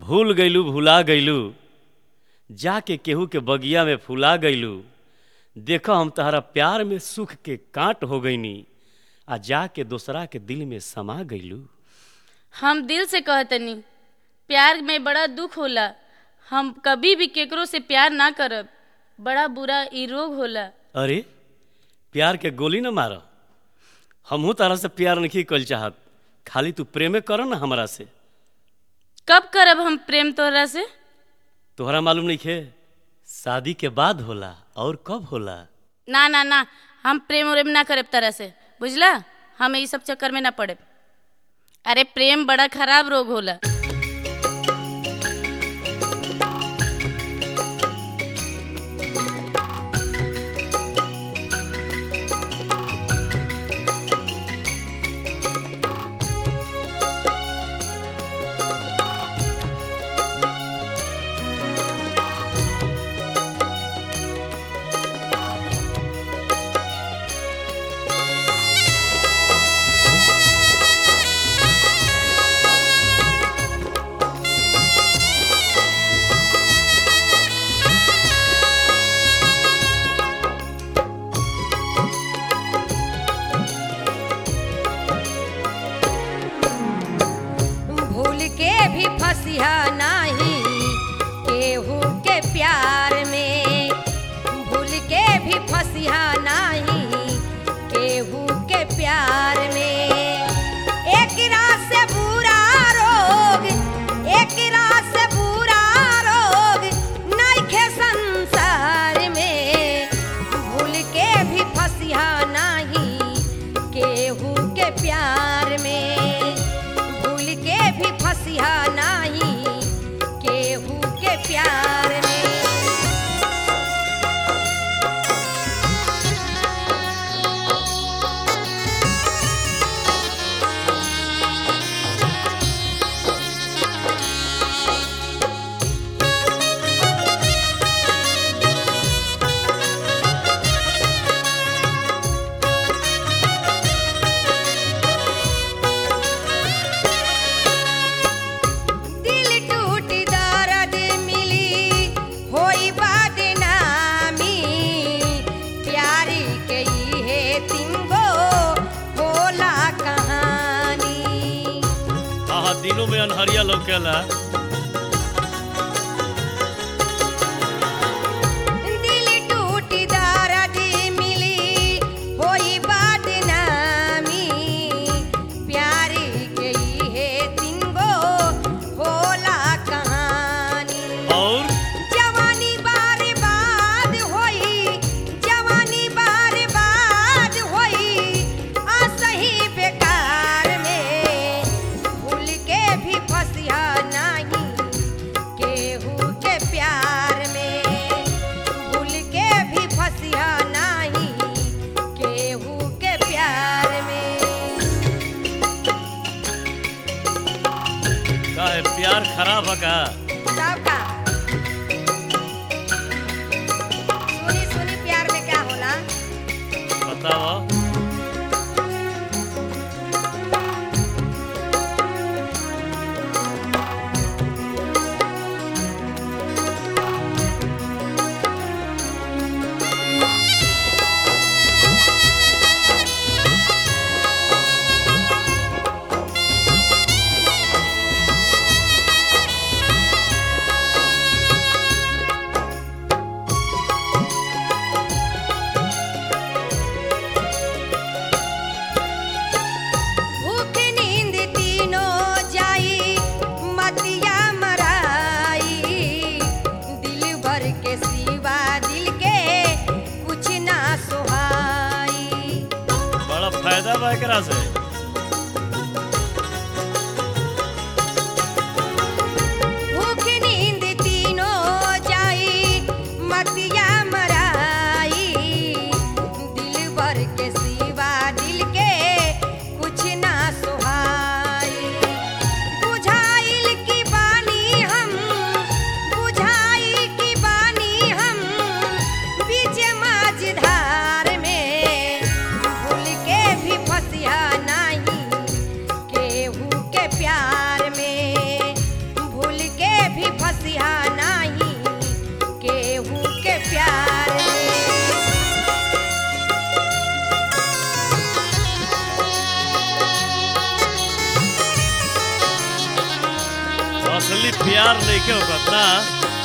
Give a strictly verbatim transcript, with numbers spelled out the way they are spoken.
भूल गईलू भुला गईलू, जाके केहू के बगिया में फुला गईलू। देखो हम तहरा प्यार में सुख के कांट हो गईनी, आ जाके दूसरा के दिल में समा गईलू। हम दिल से कहतनी प्यार में बड़ा दुख होला। हम कभी भी केकरो से प्यार ना करब, बड़ा बुरा ई रोग होला। अरे प्यार के गोली न मार, हमहू तारा से प्यार नहीं कल चाहत, खाली तू प्रेमे कर न हमरा से। कब करब हम प्रेम तोहरा से? तोहरा मालूम नहीं है, शादी के बाद होला और कब होला। ना ना ना, हम प्रेम उरेम ना करब तरह से, बुझला। हम ये सब चक्कर में ना पड़े। अरे प्रेम बड़ा खराब रोग होला। भी फसिया नहीं केहू के प्यार में, भूल के भी फसिया नहीं केहू के प्यार में। एक रात से बुरा रोग, एक रात से बुरा रोग नइखे संसार में। भूल के भी फसिया नहीं केहू के प्यार में, भूल के भी फसिया नहीं केहू के प्यार में। दिनों में अनहरिया लौकेला। दिल टूटी दर्द मिली होई बदनामी, प्यारी के है तिंगो होला कहानी। और जवानी बर्बाद होई, जवानी बर्बाद होई असही बेकार में। भूल के भी फसिया नहीं केहू के प्यार में, भूल के भी फसिया नहीं केहू के प्यार में। का है प्यार खराब है का? सबका सुनी सुनी प्यार में क्या होला बताओ। भूख नींद तीनों जाई मतिया मराई, दिल भर के सिवा दिल के कुछ ना सुहाई। बड़ा फायदा बा एकरा से। भूख नींद तीनों जाई मतिया मराई, दिल भर के सिवा दिल के कुछ ना सुहाई। बुझाइल की बानी हम, बुझाई की बानी हम बीच माझधार में। भूल के भी फसिया ना असली प्यार नहीं के होगा ना।